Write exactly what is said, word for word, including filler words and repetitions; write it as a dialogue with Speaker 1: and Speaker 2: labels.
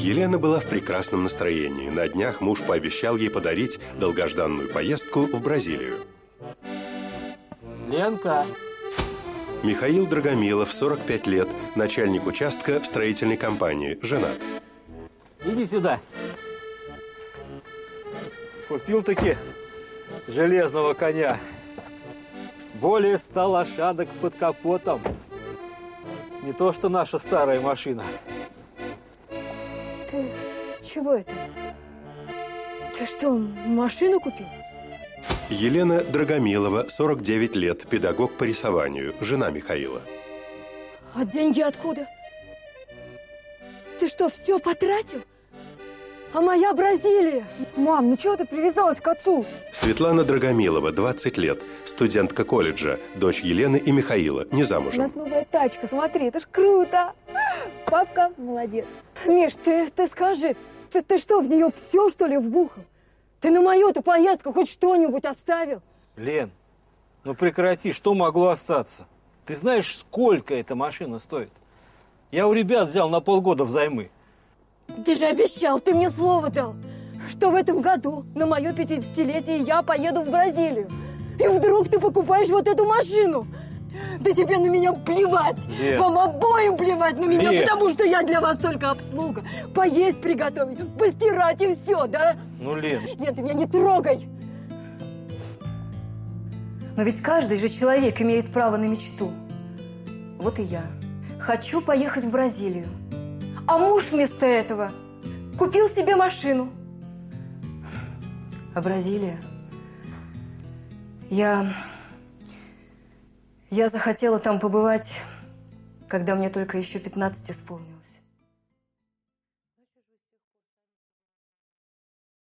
Speaker 1: Елена была в прекрасном настроении. На днях муж пообещал ей подарить долгожданную поездку в Бразилию.
Speaker 2: Ленка!
Speaker 1: Михаил Драгомилов, сорок пять лет, начальник участка в строительной компании, женат.
Speaker 2: Иди сюда. Купил-таки железного коня. Более ста лошадок под капотом. Не то, что наша старая машина.
Speaker 3: Ты чего это? Ты что, машину купил?
Speaker 1: Елена Драгомилова, сорок девять лет, педагог по рисованию, жена Михаила.
Speaker 3: А деньги откуда? Ты что, все потратил? А моя Бразилия?
Speaker 4: Мам, ну чего ты привязалась к отцу?
Speaker 1: Светлана Драгомилова, двадцать лет, студентка колледжа, дочь Елены и Михаила, не
Speaker 4: У
Speaker 1: замужем.
Speaker 4: нас новая тачка, смотри, это ж круто. Папка молодец.
Speaker 3: Миш, ты, ты скажи, ты, ты что, в нее все, что ли, вбухал? Ты на мою-то поездку хоть что-нибудь оставил?
Speaker 2: Лен, ну прекрати, что могло остаться? Ты знаешь, сколько эта машина стоит? Я у ребят взял на полгода взаймы.
Speaker 3: Ты же обещал, ты мне слово дал, что в этом году на мое пятидесятилетие я поеду в Бразилию. И вдруг ты покупаешь вот эту машину. Да тебе на меня плевать.
Speaker 2: Лен.
Speaker 3: Вам обоим плевать на меня,
Speaker 2: Лен.
Speaker 3: потому что я для вас только обслуга. Поесть приготовить, постирать и все, да?
Speaker 2: Ну, Лен.
Speaker 3: Нет, ты меня не трогай.
Speaker 5: Но ведь каждый же человек имеет право на мечту. Вот и я. Хочу поехать в Бразилию. А муж вместо этого купил себе машину. А Бразилия? Я... Я захотела там побывать, когда мне только еще пятнадцать исполнилось.